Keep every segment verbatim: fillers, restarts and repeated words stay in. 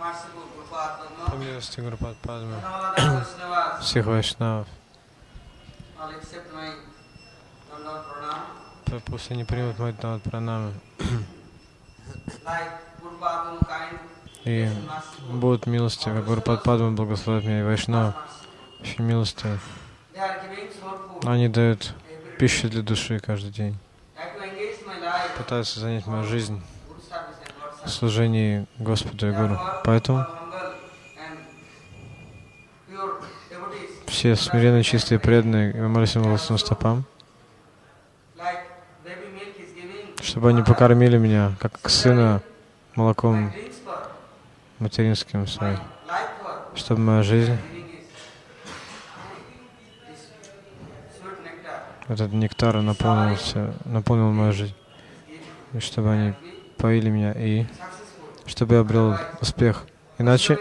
по милости Гурупад Падмы, всех вайшнавов, пусть они примут мой Дандават Пранамы и будут милостивы, как Гурупад Падма благословит меня и вайшнав, очень милостивы. Они дают пищу для души каждый день, пытаются занять мою жизнь в служении Господу и Гуру. Поэтому все смиренные, чистые, преданные, и мы молимся Господу стопам, чтобы они покормили меня, как сына, молоком материнским своим, чтобы моя жизнь, этот нектар наполнился, наполнил мою жизнь, и чтобы они поили меня, и чтобы я обрел успех. Иначе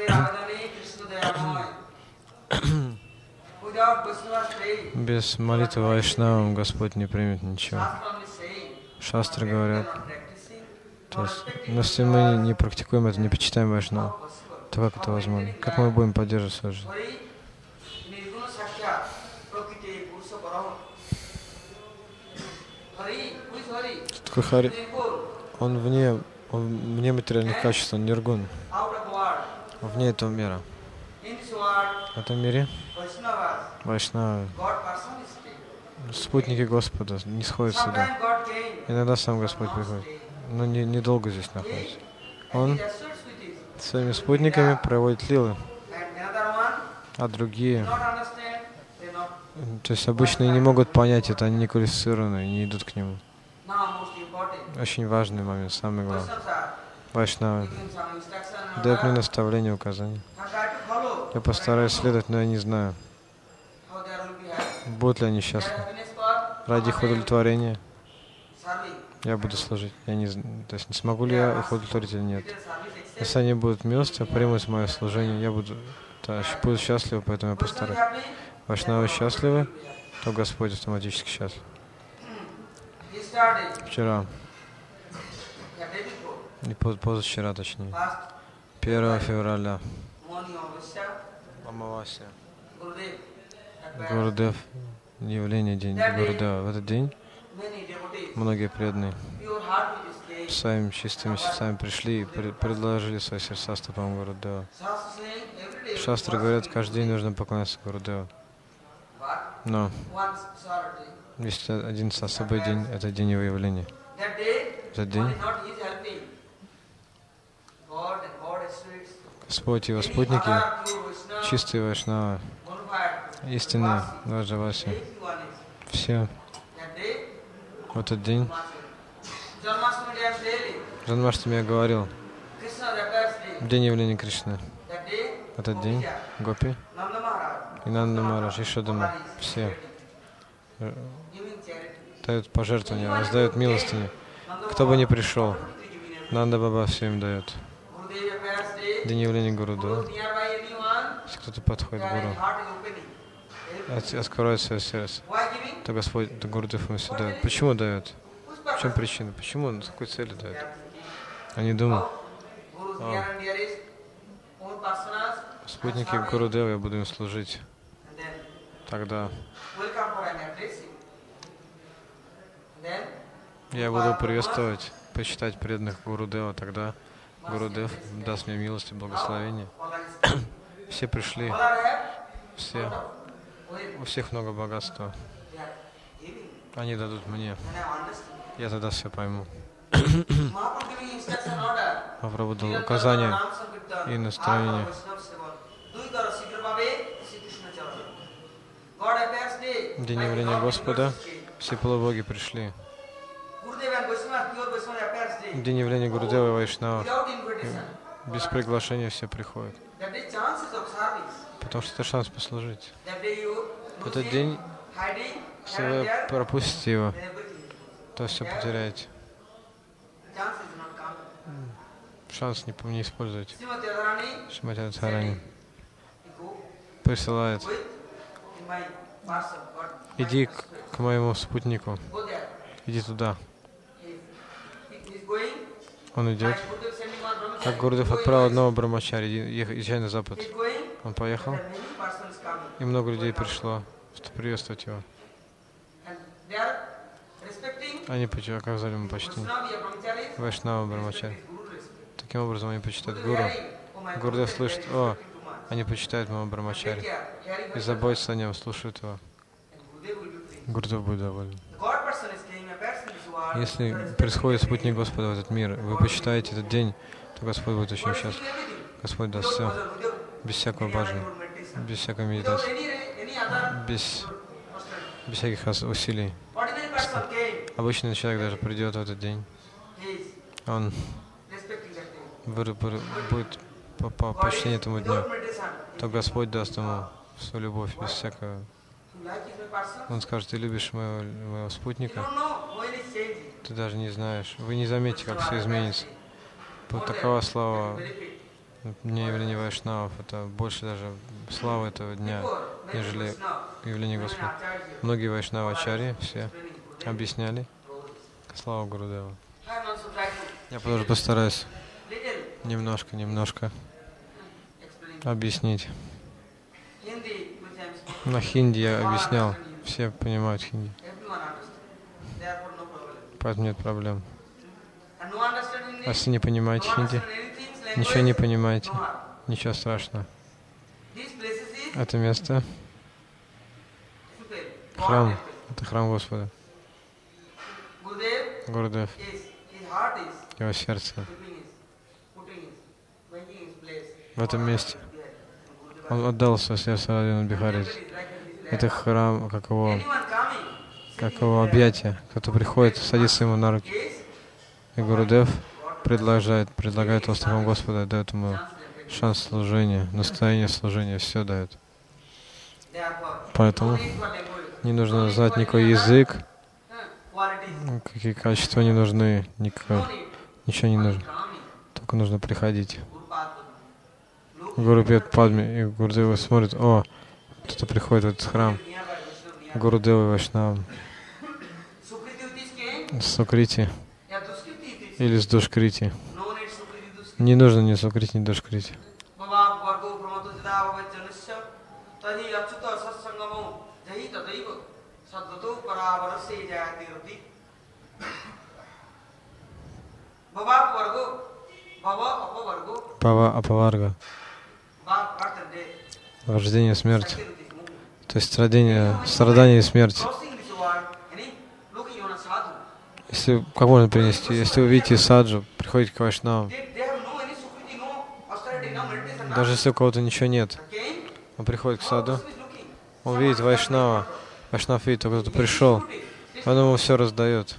без молитвы вайшнавам Господь не примет ничего. Шастры говорят, то есть, но если мы не практикуем это, не почитаем вайшнав, то как это возможно? Как мы будем поддерживать свою жизнь? Что такое Хари? Он вне, он вне материальных качеств, он ниргун, вне этого мира. В этом мире вайшнавы, спутники Господа, не сходят сюда. Иногда сам Господь приходит, но не, недолго здесь находится. Он своими спутниками проводит лилы, а другие, то есть обычные не могут понять это, они не квалифицированы, не идут к нему. Очень важный момент, самый главный. Вайшнавы дают мне наставления, указания. Я постараюсь следовать, но я не знаю, будут ли они счастливы. Ради их удовлетворения я буду служить. Я не, то есть не смогу ли я их удовлетворить или нет. Если они будут милостивы, примут мое служение, я буду, да, буду счастлив, поэтому я постараюсь. Вайшнавы счастливы, то Господь автоматически счастлив. Вчера, и позавчера точнее, первого февраля, Амавасия, Гурудев, явление день Гурудева. В этот день многие преданные своими чистыми сердцами пришли и пред предложили свои сердца стопам Гурудева. Шастры говорят, каждый день нужно поклоняться Гурудеву. Но есть один особый день, это день его явления. В этот день Господь и его спутники, чистые вайшнавы, истинные Враджаваси, все в этот день, Джанмаштами я говорил, день явления Кришны. В этот день Гопи и Нанда Махарадж, Ешода, все дают пожертвования, раздают милостыни. Кто бы ни пришел, Нанда Баба всем дает. День явления Гурудева. Если кто-то подходит к Гуру, откроет свое сердце, то Господь, то Гурудев ему все дает. Почему дает? В чем причина? Почему он с какой целью дает? Они думают, о, спутники Гурудева, я буду им служить. Тогда я буду приветствовать, почитать преданных Гурудева, тогда Гурудев даст мне милость и благословение. Все пришли, все, у всех много богатства. Они дадут мне. Я тогда все пойму. Махапрабху дал указания и настроение. День явления Господа, все полубоги пришли. День явления Гурудева и Вайшнава. Без приглашения все приходят. Потому что это шанс послужить. В этот день, если вы пропустите его, то все потеряете. Шанс не, не используйте. Шримати Радхарани присылает: иди к, к моему спутнику, иди туда. Он идет. Как Гурудев отправил одного брамачари, езжай на запад. Он поехал, и много людей пришло, чтобы приветствовать его. Они оказали ему почтение. Вайшнава брамачари. Таким образом они почитают Гуру. Гурудев слышит: о, они почитают моего брамачари. И заботятся о нем, слушают его. Гурудев будет доволен. Если происходит спутник Господа в этот мир, вы почитаете этот день, то Господь будет очень счастлив. Господь даст все, без всякого баджана, без всякой медитации, без, без всяких усилий. Обычный человек даже придет в этот день, он будет по, по почтению этому дню, то Господь даст ему свою любовь без всякого. Он скажет: ты любишь моего, моего спутника, ты даже не знаешь, вы не заметите, как все изменится. Вот такова слава дня явления Вайшнавов, это больше даже славы этого дня, нежели явление Господа. Многие Вайшнава-ачарьи все объясняли славу Гурудева. Я тоже постараюсь немножко, немножко объяснить. На хинди я объяснял, все понимают хинди, поэтому нет проблем. А если не понимаете хинди, ничего не понимаете, ничего страшного. Это место, храм, это храм Господа. Гурудев, его сердце в этом месте. Он отдал свое сердце Равину Бихари. Это храм, как его, как его объятие. Кто-то приходит, садится ему на руки. И Гурудев предлагает, предлагает островам Господа, дает ему шанс служения, настроение служения, все дает. Поэтому не нужно знать никакой язык, какие качества не нужны, никакого, ничего не нужно. Только нужно приходить. Гуру пьет Падме, и Гурудев смотрит: о, кто-то приходит в этот храм. Гурудев и Вайшнавам. Сукрити или с Душкрити. Не нужно ни Сукрити, ни Душкрити. Пава Апаварга. Рождение, смерть. То есть страдание, страдание и смерть. Если, как можно перенести? Если вы видите саджу, приходите к Вайшнавам. Даже если у кого-то ничего нет, он приходит к саду, он видит Вайшнава, Вайшнав видит, кто-то пришел, он ему все раздает.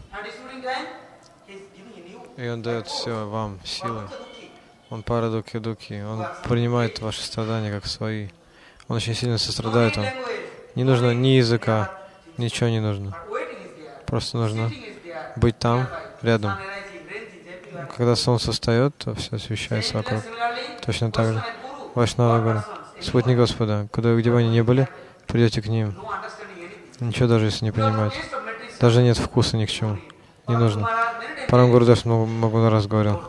И он дает все вам, силы. Он парадуки-дуки, он принимает ваши страдания как свои. Он очень сильно сострадает вам. Не нужно ни языка, ничего не нужно. Просто нужно быть там, рядом. Когда солнце встает, то все освещается вокруг. Точно так же. Вайшнава Гуру, спутник Господа, куда, где бы они ни были, придете к ним. Ничего даже если не понимаете. Даже нет вкуса ни к чему. Не нужно. Парам Гурудев много, много раз говорил.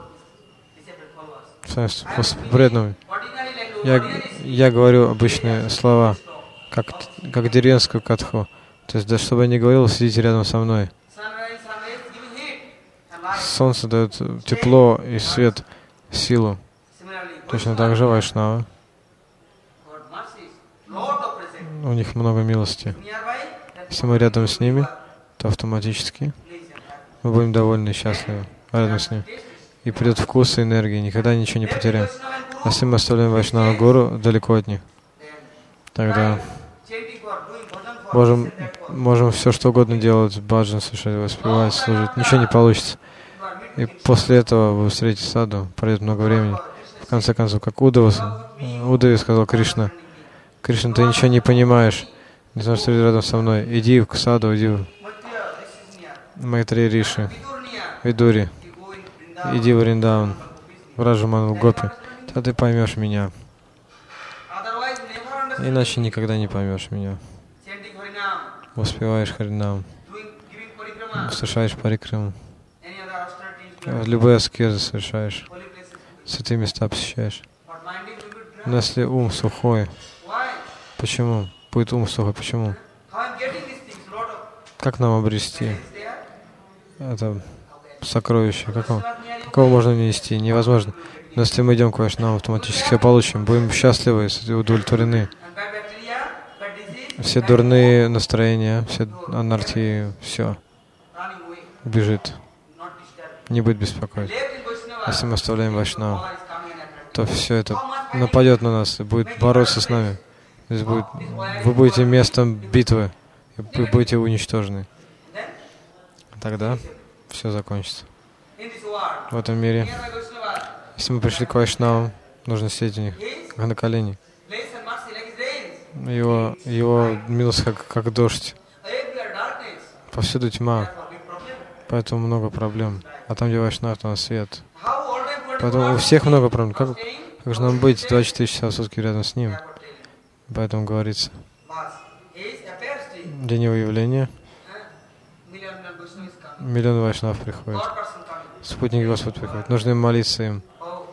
С преданными. Я, я говорю обычные слова, как, как деревенскую катху. То есть, да, чтобы я не говорил, сидите рядом со мной. Солнце дает тепло и свет, силу. Точно так же Вайшнава. У них много милости. Если мы рядом с ними, то автоматически мы будем довольны и счастливы рядом с ними. И придет вкус и энергия, никогда ничего не потеряем. А если мы оставляем Вайшнава Гуру далеко от них, тогда можем, можем все что угодно делать, баджан совершать, воспевать, служить, ничего не получится. И после этого вы встретите саду, пройдет много времени. В конце концов, как Удава, Удаве сказал Кришна: Кришна, ты ничего не понимаешь, не знаешь, что рядом со мной. Иди к саду, иди в Майтрея Риши, Видури, иди в Вриндаван, в Раджаману Гопи, тогда ты поймешь меня. Иначе никогда не поймешь меня. Воспеваешь Харинам, совершаешь парикраму, любые аскезы совершаешь, святые места посещаешь. Но если ум сухой, почему? Будет ум сухой, почему? Как нам обрести это сокровище? Как его, как его можно нести? Невозможно. Но если мы идем к Вайшнавам, автоматически все получим. Будем счастливы и удовлетворены. Все дурные настроения, все анархии, все бежит. Не будет беспокоить. Если мы оставляем Вайшнаву, то все это нападет на нас и будет бороться с нами. То есть будет, вы будете местом битвы, и вы будете уничтожены. Тогда все закончится. В этом мире, если мы пришли к Вайшнавам, нужно сидеть у них, как на колени. Его, его милость как, как дождь. Повсюду тьма, поэтому много проблем. А там, где Вайшнав, там свет. Поэтому у всех много проблем. Как, как же нам быть двадцать четыре часа в сутки рядом с ним? Поэтому говорится, день его явления, миллион Вайшнав приходит. Спутники Господа приходят. Нужно им молиться им.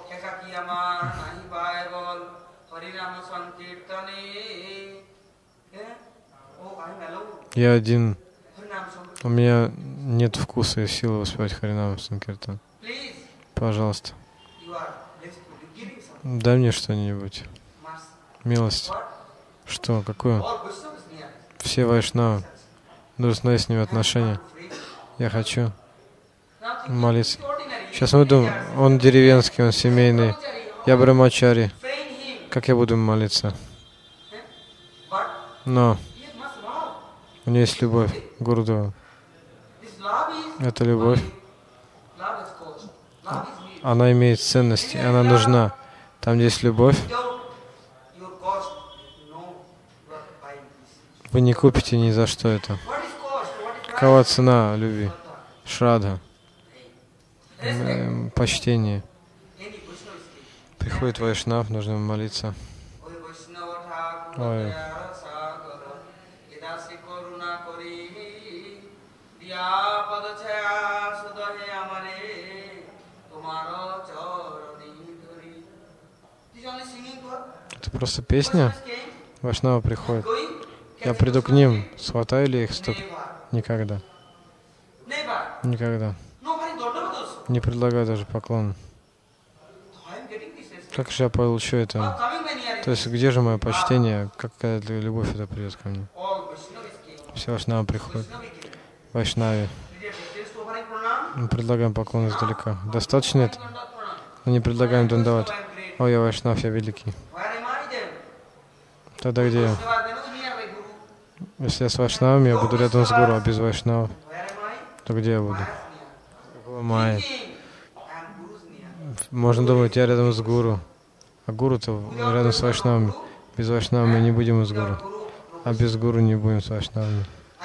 Я один. У меня нет вкуса и силы воспевать Харинам Санкиртан. Пожалуйста, дай мне что-нибудь. Милость. Что? Какую? Все Вайшнавы. Нужно установить с ними отношения. Я хочу молиться. Сейчас мы думаем, он деревенский, он семейный. Я брамачари. Как я буду молиться? Но у нее есть любовь к Гурудеву. Эта любовь, она имеет ценность, и она нужна. Там, где есть любовь, вы не купите ни за что это. Какова цена любви? Шрадха. Почтение. Приходит Вайшнав, нужно молиться. Ой. Это просто песня? Вайшнава приходит. Я приду к ним, схватаю ли их стоп? Никогда. Никогда. Не предлагаю даже поклон. Как же я получу это? То есть, где же мое почтение? Какая любовь это придет ко мне? Все Вайшнавы приходят. Вайшнави. Мы предлагаем поклон издалека. Достаточно это? Мы не предлагаем дандават. О, я Вайшнав, я великий. Тогда где я? Если я с Вайшнавами, я буду рядом с Гуру, а без Вайшнавов, то где я буду? Майя. Можно думать, я рядом с Гуру, а Гуру-то рядом с Вайшнавами. Без Вайшнава мы не будем с Гуру, а без Гуру не будем с Вайшнавами.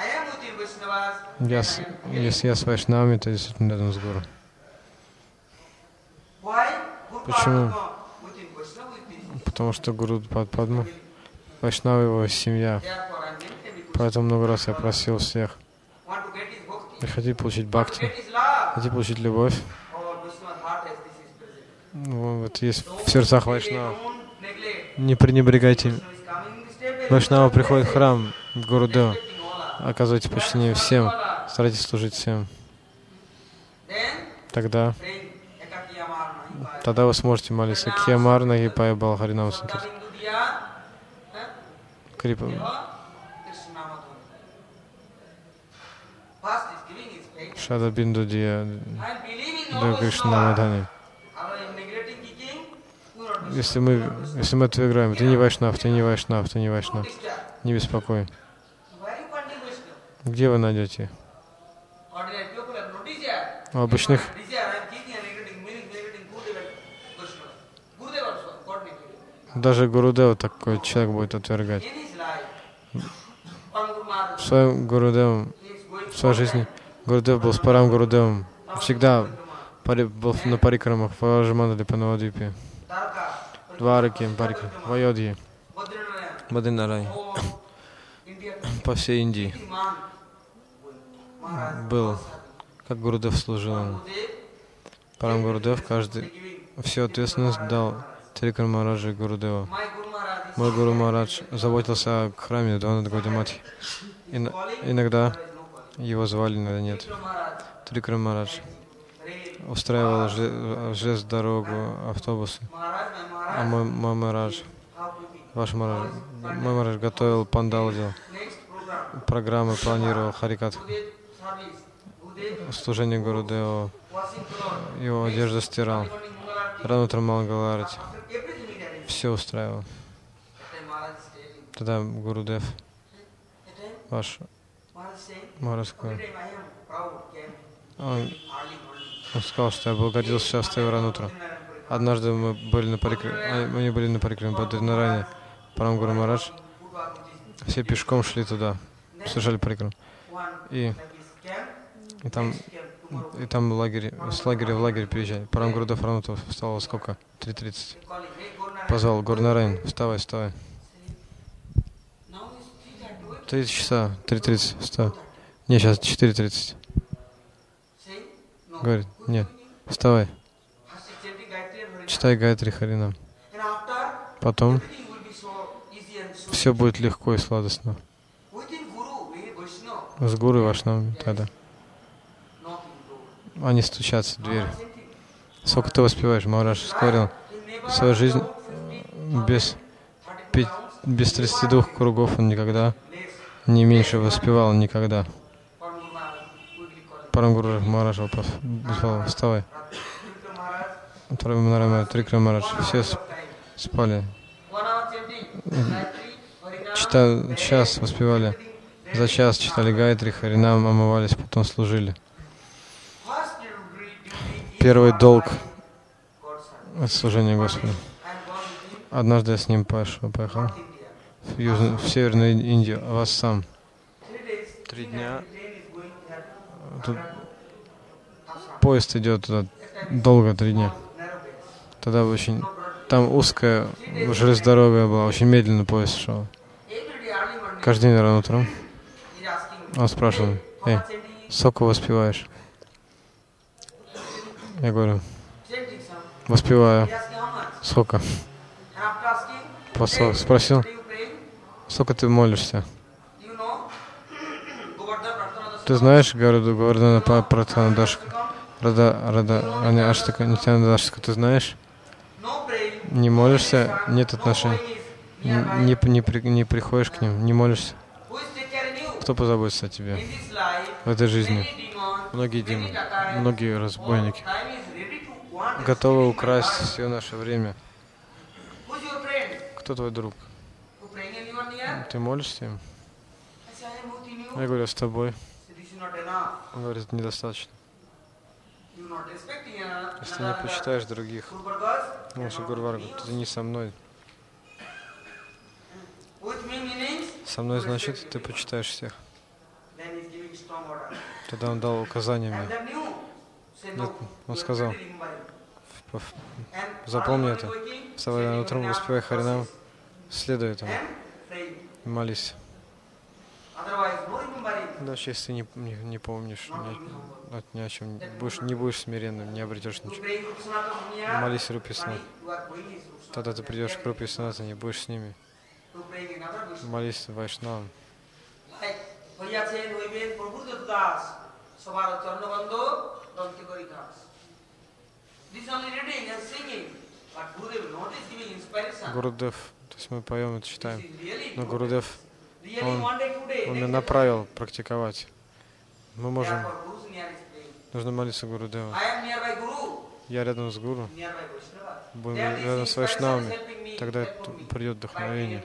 Я с, если я с Вайшнавами, то действительно рядом с Гуру. Почему? Потому что Гуру Падма, Вайшнава его семья. Поэтому много раз я просил всех. Вы хотите получить бхакти? Хотите получить любовь? Вот есть в сердцах Вайшнава. Не пренебрегайте. Вайшнава приходит в храм к Гурудеву. Оказывайте почтение всем. Старайтесь служить всем. Тогда Тогда вы сможете молиться. Киямар Нагипая Балхаринам Санкиртан. Крипа. Шада Бинду Дия Кришнамадхани. Если мы, если мы отвергаем, ты не Вайшнав, ты не Вайшнав, ты не Вайшнав, не беспокой. Где вы найдете? У обычных даже Гурудева такой человек будет отвергать. В своем Гурудевом, в своей жизни Гурудев был с Парам Гурудевом. Всегда был на парикрамах в Ажмандали Панавадвипе. Двараки, Парикрам, в Айодхье, Бадринарай, по всей Индии был, как Гурудев служил ему. Парам Гурудев каждый, всю ответственность дал Трикрам Махараджа и Гурудева. Мой Гуру Махарадж заботился о храме Дванат Гаудимати. Иногда его звали, иногда нет. Трикрам Махарадж устраивал железную дорогу, автобусы. А мой, мой Махарадж, ваш Махарадж, мой Махарадж готовил пандал, делал программы, планировал харикат, служение Гурудева, его одежду стирал, рано утром Мангаларати, все устраивал. Тогда Гурудев, ваш Махарадж, он, он сказал, что я был гордился, что я встаю рано утром. Однажды мы были на парикраме, мы не были на парикраме, Бадринарайне, Парам Гуру Махарадж, все пешком шли туда, совершали парикрам. И, и там, и там лагерь, с лагеря в лагерь приезжали. Парам Гурудев Ранутов встал во сколько? три тридцать. Позвал: Гурнарайн, вставай, вставай. Три часа, три тридцать, вставай. Не, сейчас четыре тридцать. Говорит: нет, вставай. Читай Гайатри Харинам. Потом все будет легко и сладостно. С Гуру и Вайшнавами тогда. Они стучатся в дверь. Сколько ты воспеваешь? Махарадж говорил, свою жизнь без, без тридцати двух кругов он никогда не меньше воспевал, никогда. Парам Гуру Махарадж позвал: вставай. Трикрам Махарадж, все спали. Читали, час воспевали. За час читали Гайатри, Харинам, омывались, потом служили. Первый долг — это служение Господу. Однажды я с ним пошел, поехал в, Южную, в Северную Индию, а вас сам. Три дня. Тут поезд идет туда, долго, три дня. Тогда очень... Там узкая железнодорога была, очень медленно поезд шел. Каждый день рано утром он спрашивал: эй, сколько воспеваешь? Я говорю: воспеваю. Сколько? Просто спросил: сколько ты молишься? Ты знаешь, говорю, Говардхана Пратхана Дашка, Рада, Рада, Аня Аштака, Нитьяна Дашка, ты знаешь? Не молишься, нет отношений. Не, не, не, не приходишь к ним, не молишься. Кто позаботится о тебе в этой жизни? Многие демоны, многие разбойники готовы украсть все наше время. Кто твой друг? Ты молишься им? Я говорю: с тобой. Он говорит: это недостаточно. Если ты не почитаешь других, наши Гурваргу, то ты не со мной. Со мной, значит, ты почитаешь всех. Тогда он дал указания мне. Он сказал: запомни это. Вставай на утром, воспевай Харинам, следуй этому, молись. Иначе, если ты не, не, не помнишь ни, ни о чем, будешь, не будешь смиренным, не обретешь ничего. Молись Рупи Санатане. Тогда ты придешь к Рупи Санатане, не будешь с ними. Молись Вайшнавам. Гурудев, то есть мы поем и читаем, но Гурудев, он, он меня направил практиковать. Мы можем, нужно молиться Гурудеву. Я рядом с Гуру, будем рядом с Вайшнавами, тогда придет вдохновение.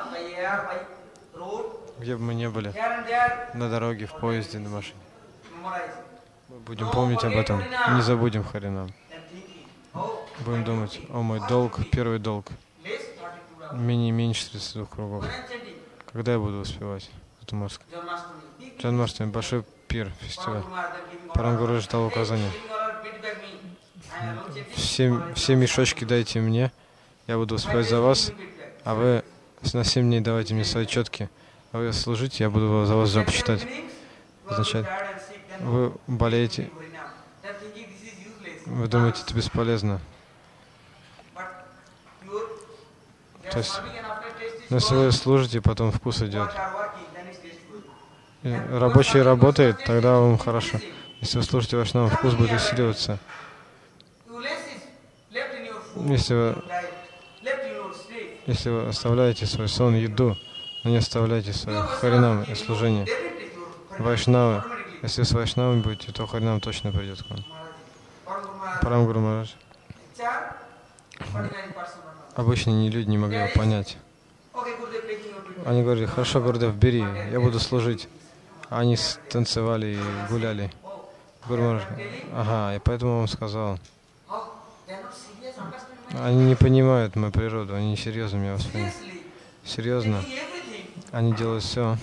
Где бы мы ни были, на дороге, в поезде, на машине. Мы будем помнить об этом, не забудем Харинам. Будем думать: о, мой долг, первый долг, менее меньше тридцати двух кругов. Когда я буду успевать эту маску? Джанмаштами, большой пир, фестиваль. Парам Гуру дал указание: все, все мешочки дайте мне, я буду успевать за вас, а вы на семь дней давайте мне свои четки, а вы служите, я буду за вас жаб читать. Означает, вы болеете, вы думаете, это бесполезно. То есть, если вы служите, потом вкус идет. И рабочий работает, тогда вам хорошо. Если вы служите Вайшнавам, вкус будет усиливаться. Если вы, если вы оставляете свой сон, еду, но не оставляете свое харинам и служение, Вайшнавы, если с Вайшнавами будете, то харинам точно придет к вам. Парам Гуру Махарадж. Обычные люди не могли его понять. Они говорили: хорошо, Гурудев, бери, я буду служить. Они танцевали и гуляли. Гуру Махарадж: ага, и поэтому он сказал: они не понимают мою природу, они несерьезно меня воспринимают. Серьезно. Они делают все.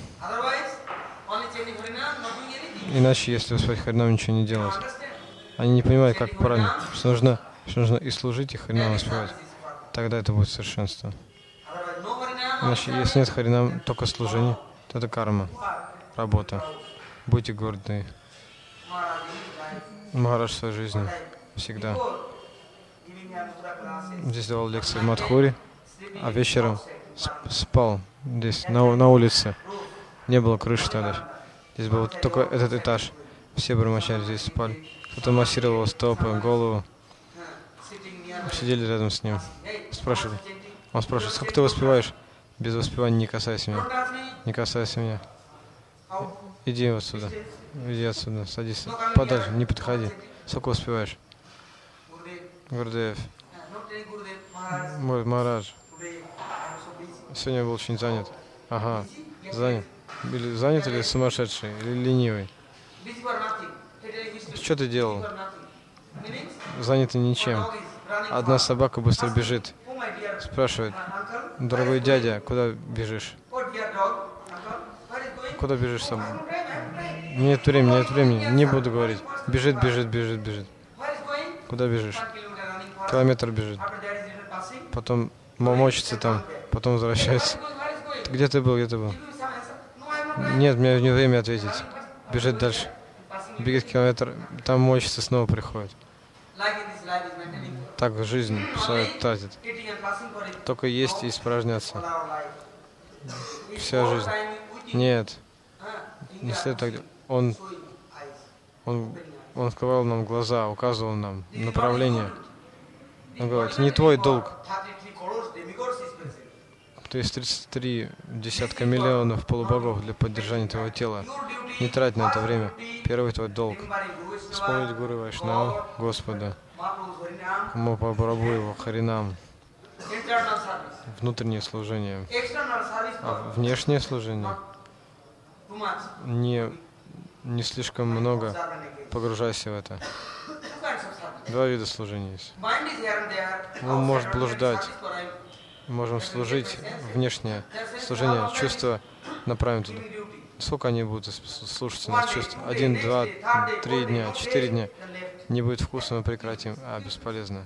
Иначе, если воспевать харинам, ничего не делать. Они не понимают, как правильно, что нужно, что нужно и служить, и харинам воспевать. Тогда это будет совершенство. Иначе, если нет харинам, только служение, то это карма, работа. Будьте горды. Махарадж в своей жизни всегда. Здесь давал лекции в Мадхуре, а вечером спал здесь, на, на улице. Не было крыши тогда. Здесь был только этот этаж. Все брамачари здесь спали. Кто-то массировал стопы, голову. Сидели рядом с ним. Спрашивали. Он спрашивает: сколько ты воспеваешь? Без воспевания не касайся меня. Не касайся меня. Иди отсюда. Иди отсюда. Садись. Подальше. Не подходи. Сколько воспеваешь? Гурудев. Мой Махарадж. Сегодня я был очень занят. Ага. Занят. Или занят, или сумасшедший, или ленивый? Что ты делал? Занятый ничем. Одна собака быстро бежит. Спрашивает: дорогой дядя, куда бежишь? Куда бежишь сам? Нет времени, нет времени. Не буду говорить. Бежит, бежит, бежит, бежит. Куда бежишь? Километр бежит. Потом мочится там, потом возвращается. Где ты был, где ты был? Нет, у меня не время ответить. Бежит дальше. Бегет километр, там мочится, снова приходит. Так жизнь свою тратит. Только есть и испражняться. Вся жизнь. Нет. Не следует так. Он, он, он открывал нам глаза, указывал нам направление. Он говорит: не твой долг. То есть тридцать три десятка миллионов полубогов для поддержания твоего тела. Не трать на это время. Первый твой долг. Вспомнить Гуру Вайшнава, Господа, Мапрабху его, Харинам. Внутреннее служение. А внешнее служение не, не слишком много погружайся в это. Два вида служения есть. Он может блуждать. Можем служить, внешнее служение, чувства направим туда. Сколько они будут слушаться нас чувства? Один, два, три дня, четыре дня. Не будет вкуса, мы прекратим. А, бесполезно.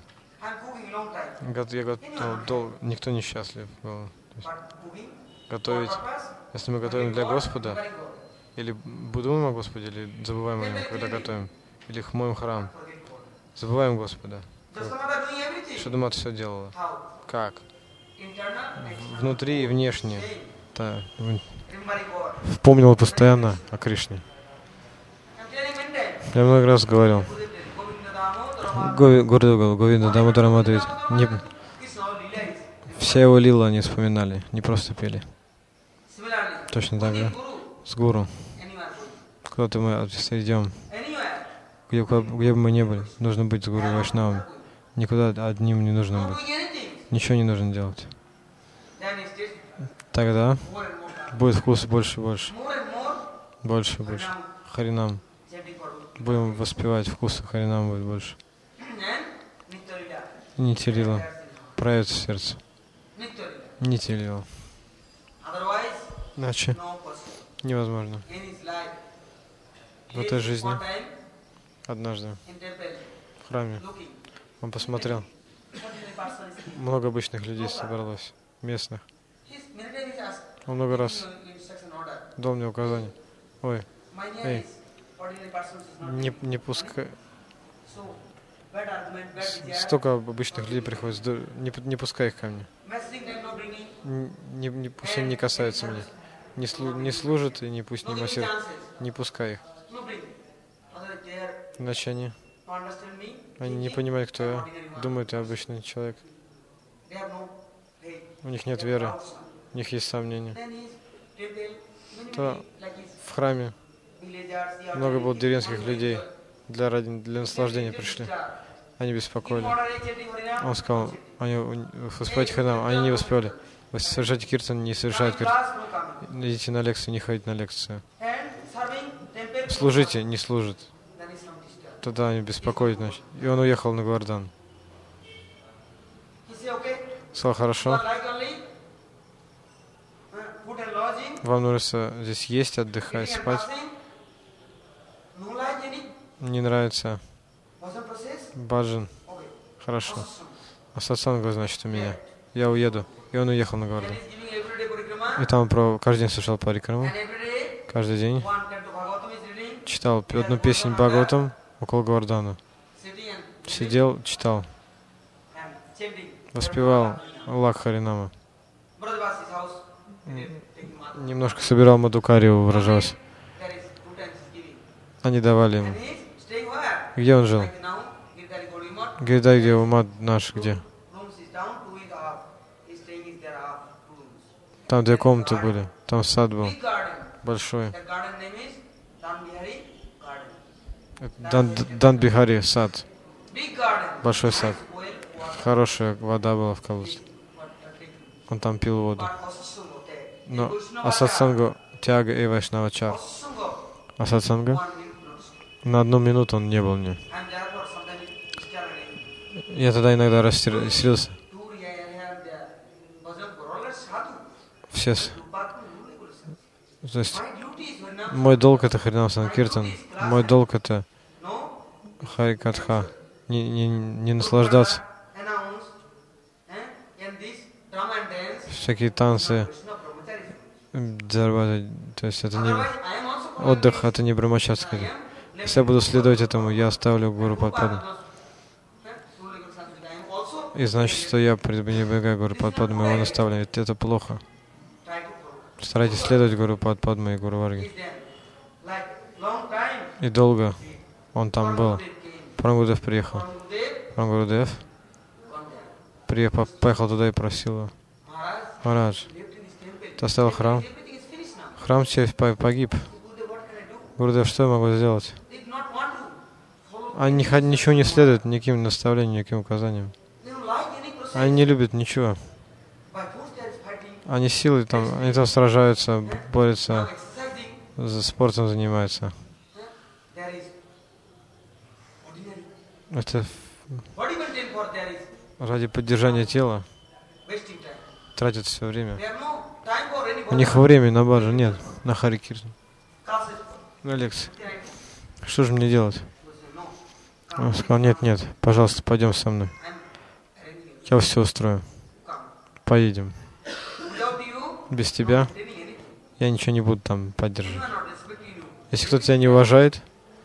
Я готов, долго, никто не счастлив. Готовить, если мы готовим для Господа, или думаем о Господе, или забываем о Нем, когда готовим, или моем храм. Забываем Господа. Шадумат все делала. Как? Внутри и внешне. Да. Вспомнил постоянно о Кришне. Я много раз говорил. Гурудев Говинда Дамодара Мадхавит. Не... Вся его лила они вспоминали, не просто пели. Точно так же. С гуру. Куда-то мы идем. Где, где бы мы ни были, нужно быть с Гуру Вайшнавами. Никуда одним не нужно быть. Ничего не нужно делать. Тогда будет вкус больше и больше. Больше и больше. Харинам. Будем воспевать вкус, харинам будет больше. Нити-лила проявится в сердце. Нити-лила. Иначе невозможно. В этой жизни однажды в храме он посмотрел, много обычных людей собралось, местных. Он много раз дал мне указания. Ой, эй, не, не пускай. Столько обычных людей приходит, не, не пускай их ко мне. Не, не, пусть они не касаются меня. Не, слу, не служат и не пусть не массируют. Не пускай их. Иначе они, они не понимают, кто я. Думают, я обычный человек. У них нет веры. У них есть сомнения. То в храме много было деревенских людей. Для, ради, для наслаждения пришли. Они беспокоили. Он сказал, они воспевайте храм, они не воспевали. Вы совершаете киртан, не совершают киртан. Идите на лекцию, не ходите на лекцию. Служите, не служат. Тогда они беспокоят, значит. И он уехал на Говардан. Сказал, хорошо. Вам нужно здесь есть, отдыхать, спать. Не нравится баджан. Хорошо. А сатсанга, значит, у меня. Я уеду. И он уехал на Говардан. И там про каждый день совершал парикраму. Каждый день читал одну песню Бхагаватам около Говардана. Сидел, читал. Воспевал Лак Харинама. Немножко собирал Мадукарию, выражалось. Они давали ему. Где он жил? Гиридай, где Умад наш, где? Там две комнаты были. Там сад был. Большой. Дан, Дан Бихари сад. Большой сад. Хорошая вода была в колодце. Он там пил воду. Но асатсанга тяга и вайшнавачар. Асатсанга на одну минуту он не был мне. Я тогда иногда растерялся. Все. То есть мой долг это Харинам Санкиртан. Мой долг это Харикатха. Не, не, не наслаждаться. Всякие танцы. То есть это не отдых, это не брамачарский. Если я буду следовать этому, я оставлю Гуру Падпадму. И значит, что я пренебрегаю Гуру Падпадму, его наставляю. Ведь это плохо. Старайтесь следовать Гуру Падпадму и Гуру Варге. И долго он там был. Парамгурудев приехал. Парамгурудев приехал, поехал туда и просил его. Марадж, ты оставил храм. Храм все погиб. Гурудев, что я могу сделать? Они ничего не следуют, никаким наставлениям, никаким указаниям. Они не любят ничего. Они силой там, они там сражаются, борются, за спортом занимаются. Это ради поддержания тела тратят все время. У них времени на баджан нет, на Хари Киртан, на лекции. Что же мне делать? Он сказал, нет, нет, пожалуйста, пойдем со мной. Я все устрою. Поедем. Без тебя я ничего не буду там поддерживать. Если кто-то тебя не уважает,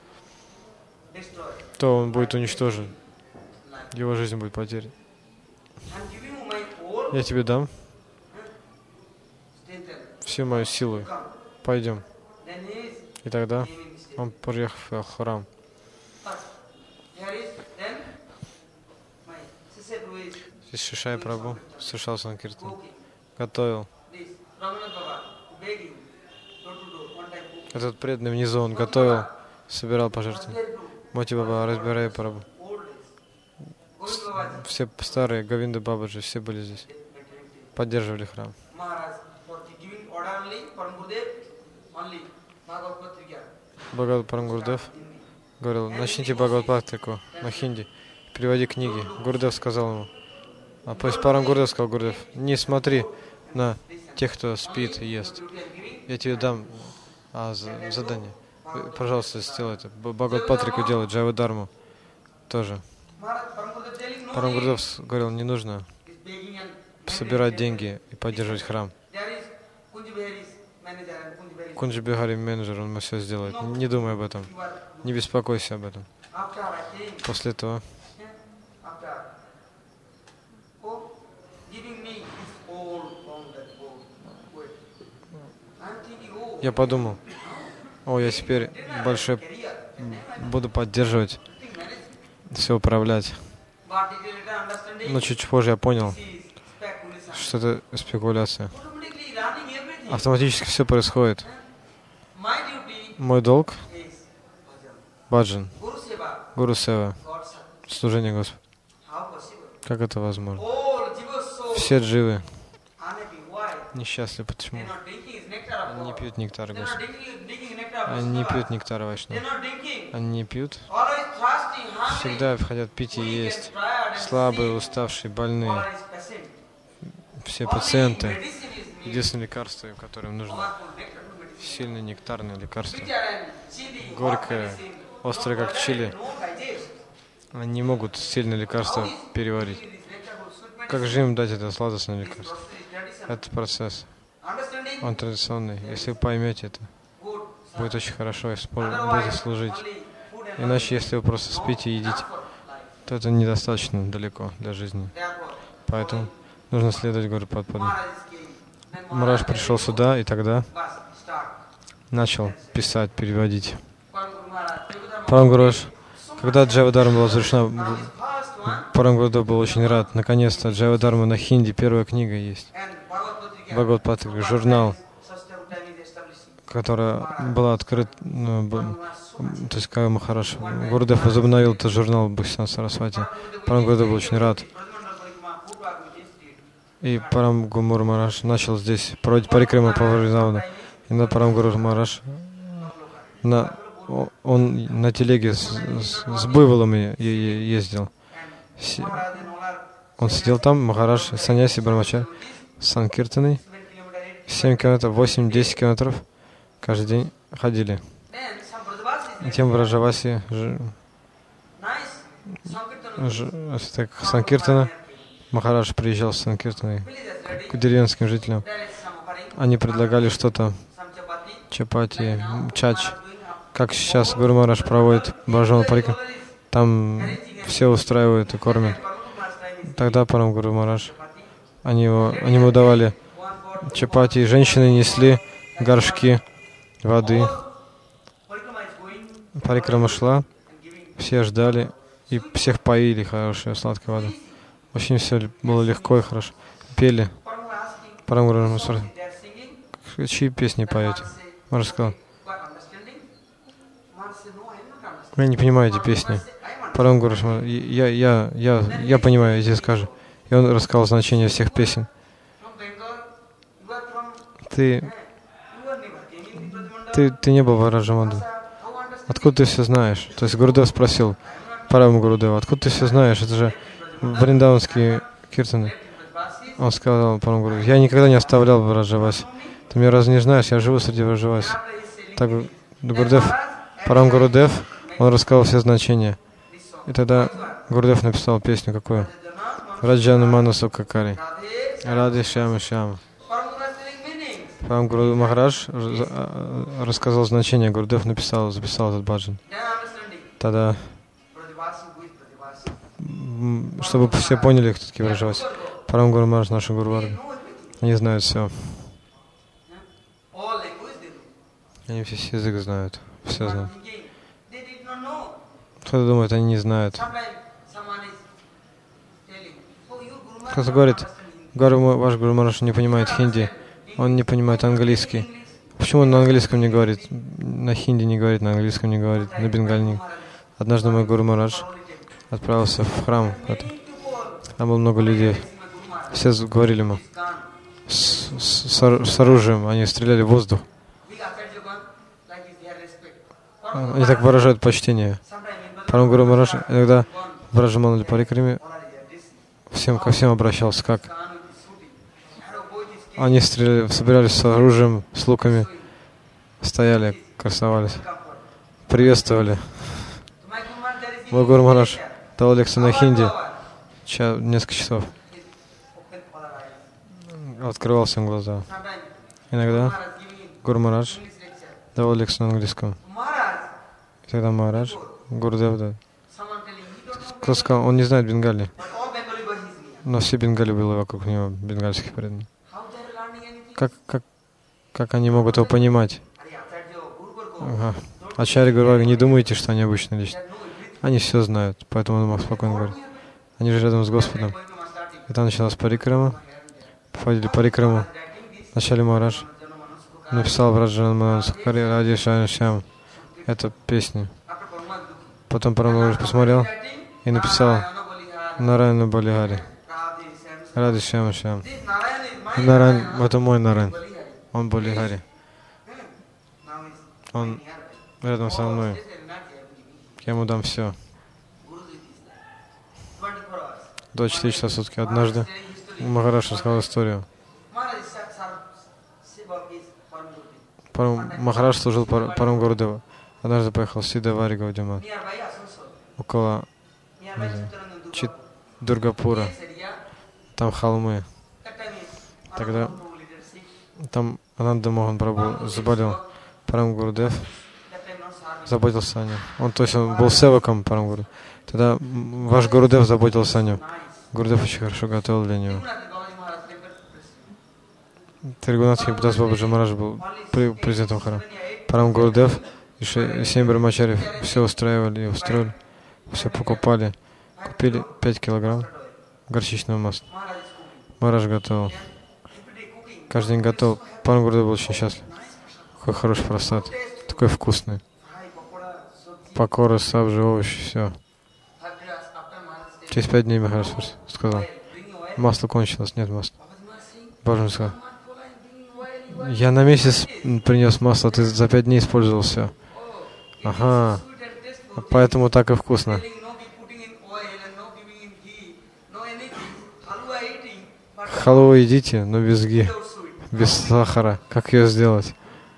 то он будет уничтожен. Его жизнь будет потеряна. Я тебе дам всю мою силу. Пойдем. И тогда он приехал в храм. Здесь Шишай Прабху совершал Санкиртан. Готовил. Этот преданный внизу, он готовил, собирал пожертвования. Моти Баба, разбирай Прабху. Все старые, Говинда Бабаджи, все были здесь. Поддерживали храм. Бхагават Парамгурудев говорил, начните Бхагават Патрику на хинди, переводи книги. Гурудев сказал ему, а пусть Парамгурудев сказал, Гурудев, не смотри на тех, кто спит и ест. Я тебе дам а, задание. Пожалуйста, сделай это. Бхагават Патрику делай, Джайва Дharmu тоже. Парамгурудев говорил, не нужно собирать деньги и поддерживать храм. Кунджи Бихари менеджер, он все сделает. Не думай об этом. Не беспокойся об этом. После этого Я подумал, о, я теперь больше буду поддерживать, все управлять. Но чуть позже я понял, что это спекуляция. Автоматически все происходит. Мой долг — баджан, гуру сева, служение Господу. Как это возможно? Все дживы несчастливы. Почему? Они не пьют нектар Господа. Они не пьют нектар Вайшнава. Они не пьют. Всегда хотят пить и есть. Слабые, уставшие, больные. Все пациенты. Единственное лекарство, которое им нужно. Сильное нектарное лекарство. Горькое, острое, как чили. Они не могут сильное лекарство переварить. Как же им дать это сладостное лекарство? Это процесс. Он традиционный. Если вы поймете это, будет очень хорошо, если будете служить. Иначе, если вы просто спите и едите, то это недостаточно далеко для жизни. Поэтому нужно следовать Гуру Падпадме. Махарадж пришел сюда и тогда начал писать, переводить. Парам Гуру, когда Джайва-дарма была завершена, Парам Гуру был очень рад. Наконец-то Джайва-дарма на хинди, первая книга есть. Бхагавад-патрика, журнал, которая была открыт, ну, то есть как Махарадж Гурудев возобновил этот журнал Бхактисиданта Сарасвати. Парам Гуру был очень рад. И Парам Гуру Махарадж начал здесь проводить парикраму по Вриндавану. И на Парам Гуру Махарадж на, он на телеге с, с, с буйволами ездил. Он сидел там, Махарадж, саньяси Брахмачари, с Санкиртаной, семь километров, восемь-десять километров каждый день ходили. И тем Враджаваси, Санкиртана, Махарадж приезжал с Санкиртаной к деревенским жителям. Они предлагали что-то, чапати, чач. Как сейчас Гуру Махарадж проводит Браджавану парикраму, там все устраивают и кормят. Тогда Парам Гуру Махарадж, они, его, они ему давали чапати, и женщины несли горшки воды. Парикрама шла, все ждали, и всех поили хорошей сладкой водой. Очень все было легко и хорошо. Пели. Парам Гуру Махарадж, чьи песни поете? Махарадж сказал, я не понимаю эти песни. Парам Гуру, я, я, я, я понимаю, я тебе скажу. И он рассказал значение всех песен. Ты, ты, ты не был в Враджаманду. Откуда ты все знаешь? То есть Гурудев спросил Парам Гурудева, откуда ты все знаешь? Это же вриндаванские киртаны. Он сказал Парам Гурудеву, я никогда не оставлял Враджаваси. Ты меня разве не знаешь? Я живу среди Враджаваси. Так Гурудев, Парам Гурудев, он рассказал все значения. И тогда Гурудев написал песню какую? Раджану Манасу Какари. Ради Шяма Шяма. Парам Гуру Махарадж рассказал значение, Гурудев написал, записал этот баджан. Тогда, чтобы все поняли, кто такие Враджаваси. Парам Гуру Махарадж, наши Гуру Варга. Они знают все. Они весь язык знают, все знают. Кто-то думает, они не знают. Кто-то говорит, ваш Гуру Махарадж не понимает хинди, он не понимает английский. Почему он на английском не говорит, на хинди не говорит, на английском не говорит, на бенгали не... Однажды мой Гуру Махарадж отправился в храм. Там было много людей. Все говорили ему с, с, с оружием, они стреляли в воздух. Они так выражают почтение. Парам Гуру Махарадж иногда в Враджаманду парикраме всем ко всем обращался, как они стреляли, собирались с оружием, с луками, стояли, красовались, приветствовали. Мой Гуру Махарадж дал лекцию на хинди, час, несколько часов. Открывал всем глаза. Иногда Гуру Махарадж давал лекцию на английском. И тогда Махарадж, Гурудев, да. Кто сказал, он не знает бенгали. Но все бенгали были вокруг него, бенгальских преданных. Как, как, Как они могут его понимать? Ага. Ачарья Гуру, не думайте, что они обычные личности. Они все знают, поэтому он мог спокойно говорить. Они же рядом с Господом. И там началась парикрама. Походили парикраму. Вначале Махарадж написал Враджан Манасакари Ради Шайна Шям. Это песня. Потом Парамагуру посмотрел и написал Нарайна Балигари. Ради Шям Шям. Нарайн, это мой Нарайн. Он Балигари. Он рядом со мной. Я ему дам все. двадцать четыре часа в сутки. Однажды Махарадж рассказал историю. Махарадж служил Парам Гурудеву. Однажды поехал в Сидавари Гаудиамат. Около Чит Дургапура. Там холмы. Тогда там Ананда Мохан Прабху заболел. Парам Гурудев заботился о нем. Он, то есть он был севаком Парам Гуру. Тогда ваш Гурудев заботился о нем. Гурудев очень хорошо готовил для него. Тригунатхи Дас Бабаджи Махарадж был президентом храма. Парам Гурудев и семь брамачарьев все устраивали и устроили. Все покупали. Купили пять килограмм горчичного масла. Махарадж готовил. Каждый день готовил. Парам Гурудев был очень счастлив. Какой хороший просад. Такой вкусный. Покоры, сабжи, овощи, все. Через пять дней Махарадж сказал: масло кончилось, нет масла. Боже сказал: я на месяц принес масло, ты за пять дней использовал все. Ага, поэтому так и вкусно. Халву едите, но без ги, без сахара. Как ее сделать?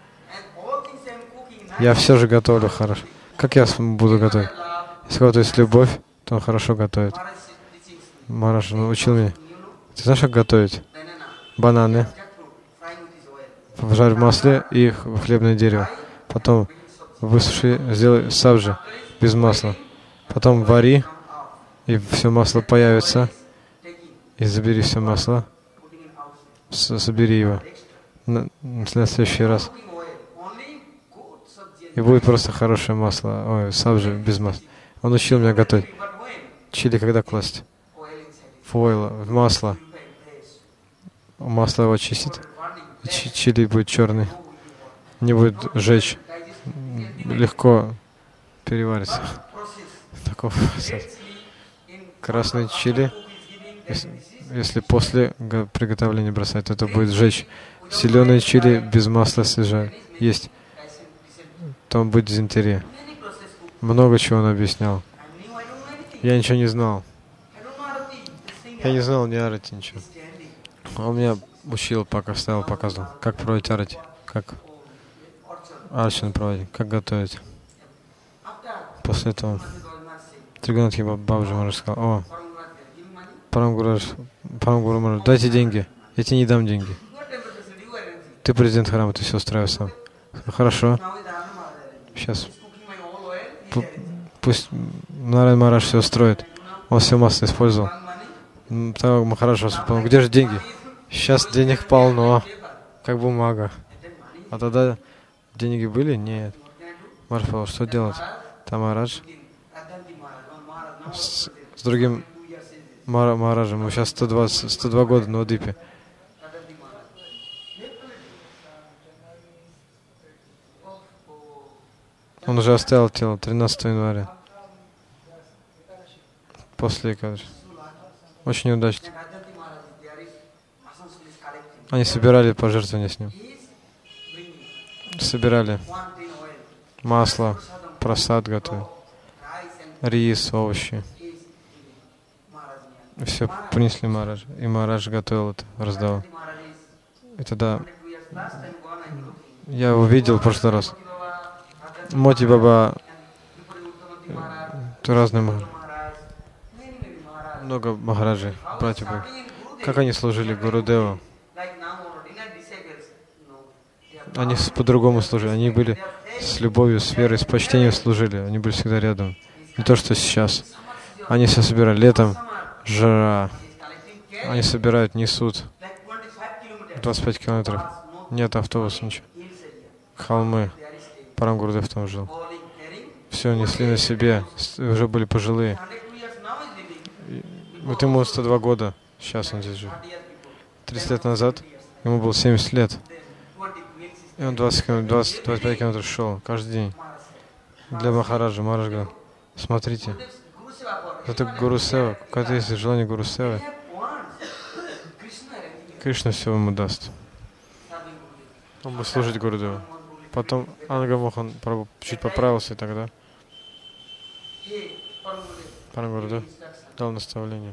Я все же готовлю хорошо. Как я буду готовить? Если у кого-то есть любовь, то он хорошо готовит. Махарадж научил меня. Ты знаешь, как готовить? Бананы пожарь в масле и в хлебное дерево. Потом высуши, сделай сабжи без масла. Потом вари, и все масло появится. И забери все масло. Собери его на, на следующий раз. И будет просто хорошее масло. Ой, сабжи без масла. Он учил меня готовить. Чили когда класть? В ойл, в масло. Масло его очистит. Чили будет черный. Не будет жечь. Легко переварится. Таков красный чили. Если, если после приготовления бросать, то это будет жечь. Зеленые чили без масла свежее есть. Там будет дизентерия. Много чего он объяснял. Я ничего не знал. Я не знал ни арати, ничего. Он меня учил, пока стоял, показывал, как проводить арати, как арчан проводить, как готовить. После этого Тригунатхи Бабаджи Махарадж сказал: о, Парам Гуру Махарадж, дайте деньги, я тебе не дам деньги. Ты президент храма, ты все устраиваешь сам. Хорошо. Сейчас. Пусть Нарайан Махарадж все устроит. Он все масло использовал. Тогда Махарадж вспомнил: где же деньги? Сейчас денег полно, как бумага. А тогда деньги были? Нет. Махарадж сказал: что делать? Там Махарадж с, с другим Махараджем. Ему сейчас сто двадцать, сто два года на Удипе. Он уже оставил тело тринадцатого января. После Экадаши. Очень неудачно. Они собирали пожертвования с ним. Собирали масло, просад готовили, рис, овощи. И все принесли Махарадж. И Махарадж готовил это, раздавал. И тогда я его видел в прошлый раз. Моти Баба, разные Махараджи. Много Махараджей, братьев. Как они служили Гурудеву? Они по-другому служили. Они были с любовью, с верой, с почтением служили. Они были всегда рядом. Не то, что сейчас. Они все собирали. Летом жара. Они собирают, несут двадцать пять километров. нет автобуса, ничего. Холмы. Парам Гурудев там жил. Все несли на себе, уже были пожилые. И вот ему сто два года, сейчас он здесь живет. тридцать лет назад ему было семьдесят лет. И он двадцать двадцать двадцать пять километров шел каждый день. Для Махараджа. Махарадж говорил, смотрите, это Гуру Сева, когда есть желание Гуру Севы, Кришна все ему даст. Он будет служить Гурудеву. Потом Анга Мохан чуть поправился, и тогда Парам Гурудев дал наставление.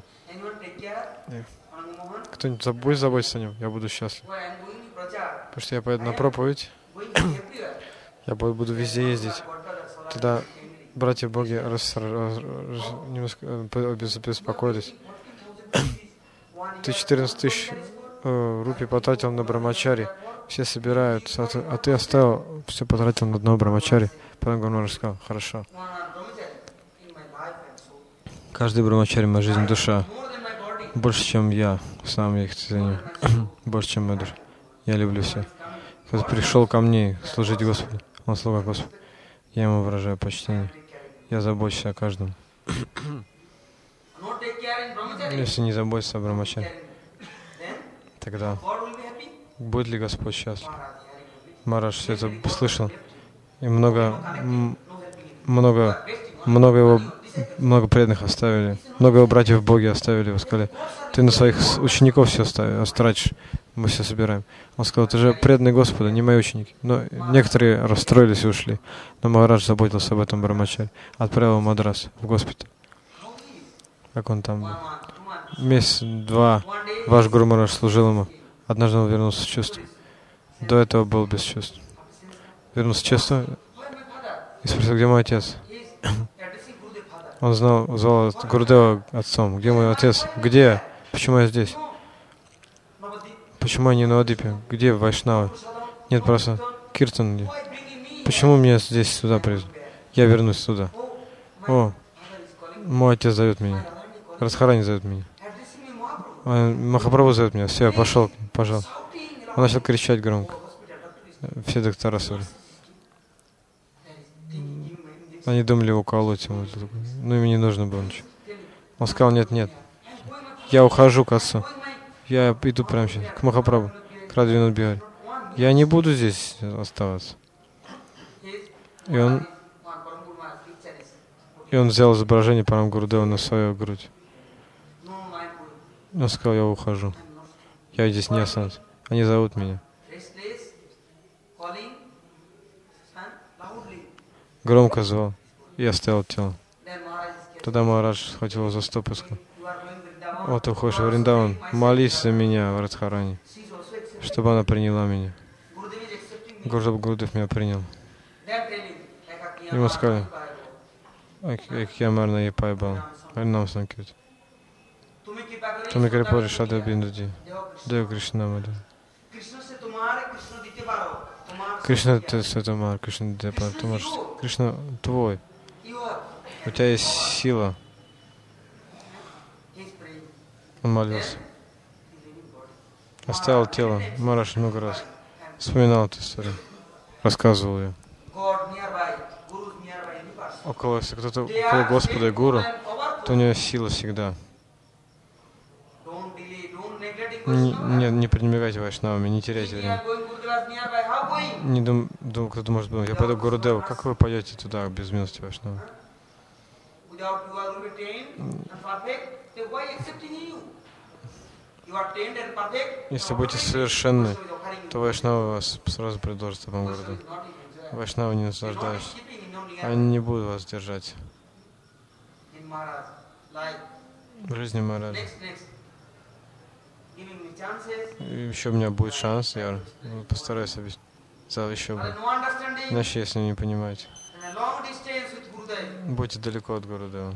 Кто-нибудь будет заботиться о нем, я буду счастлив. Потому что я поеду на проповедь, я буду везде ездить. Тогда братья боги рас, рас, рас, немножко беспокоились. Ты четырнадцать тысяч э, рупий потратил на брамачари, все собираются, а ты, а ты оставил, все потратил на одного брамачари. Потом Гуру сказал, хорошо. Каждый брамачари — моя жизнь, душа. Больше, чем я, сам я их ценю. Больше, чем моя душа. Я люблю всех. Кто пришел ко мне служить Господу, он слуга Господа. Я ему выражаю почтение. Я забочусь о каждом. Если не заботиться о брамачаре, тогда будет ли Господь счастлив? Махарадж все это слышал. И много, много, много его, много преданных оставили. Много его братьев боги оставили. Его сказали, ты на своих учеников все тратишь. Мы все собираем. Он сказал, ты же преданный Господа, не мои ученики. Но некоторые расстроились и ушли. Но Махарадж заботился об этом брамачаре. Отправил в Мадрас, в госпиталь. Как он там, месяц-два, ваш Гуру Махарадж служил ему. Однажды он вернулся в чувство. До этого был без чувств. Вернулся в чувство и спросил, где мой отец? Он знал, звал Гурудева отцом. Где мой отец? Где? Почему я здесь? Почему я не на Навадвипе? Где Вайшнавы? Нет, просто Киртан где? Почему меня здесь сюда привезли? Я вернусь сюда. О, мой отец зовет меня. Радхарани зовет меня. Махапрабху зовет меня. Все, я пошел, пожал. Он начал кричать громко. Все доктора сори. Они думали уколоть ему. Но им не нужно было ничего. Он сказал, нет, нет. Я ухожу к отцу. Я иду прямо сейчас, к Махапрабху, к Радхавинод Бихари. Я не буду здесь оставаться. И он, и он взял изображение Парам Гурудева на свою грудь. Он сказал, я ухожу. Я здесь не останусь. Они зовут меня. Громко звал. И оставил тело. Тогда Махарадж схватил его за стопу и сказал, вот ты уходишь в Вриндаван, молись за меня в Радхарани, чтобы она приняла меня. Гурудев Гурудев меня принял. Ему сказали, Экьямарна Епайбал, Харинам Санкирт. Туми Крипори Шада Биндуди, Дева Кришна Мада. Кришна ты Сатамар, Кришна Депар, ты можешь, Кришна твой. У тебя есть сила. Он молился. Оставил тело. Махарадж много раз вспоминал эту историю. Рассказывал ее. Около, если кто-то около Господа и Гуру, то у него сила всегда. Не, не, не пренебрегайте Вайшнавами, не теряйте время. Не дум, дум, кто-то может думать, я пойду к Гурудеву. Как вы пойдете туда без милости Вайшнава? Если будете совершенны, то Вайшнавы вас сразу предложат в вам городу. Вайшнавы не наслаждаются. Они не будут вас держать. В жизни Махараджа. И еще у меня будет шанс, я постараюсь объяснить. Еще будет. Иначе, если не понимаете, будьте далеко от Гурудева.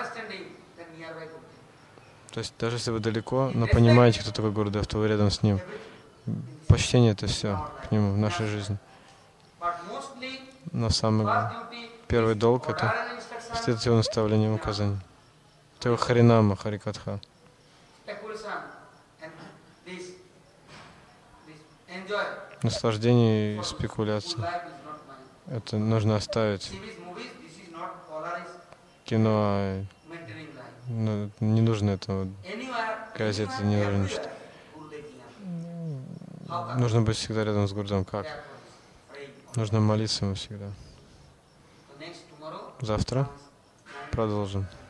То есть, даже если вы далеко, но понимаете, кто такой Гурудев, то вы рядом с ним. Почтение — это все к нему в нашей жизни. Но самый первый долг — это следовать его наставлениям и указаниям. Это его Харинама, Харикатха. Наслаждение и спекуляции. Это нужно оставить. Кино, ну, не нужно этого. Газеты не нужно читать. Нужно быть всегда рядом с Гурудевом. Как? Нужно молиться ему всегда. Завтра продолжим.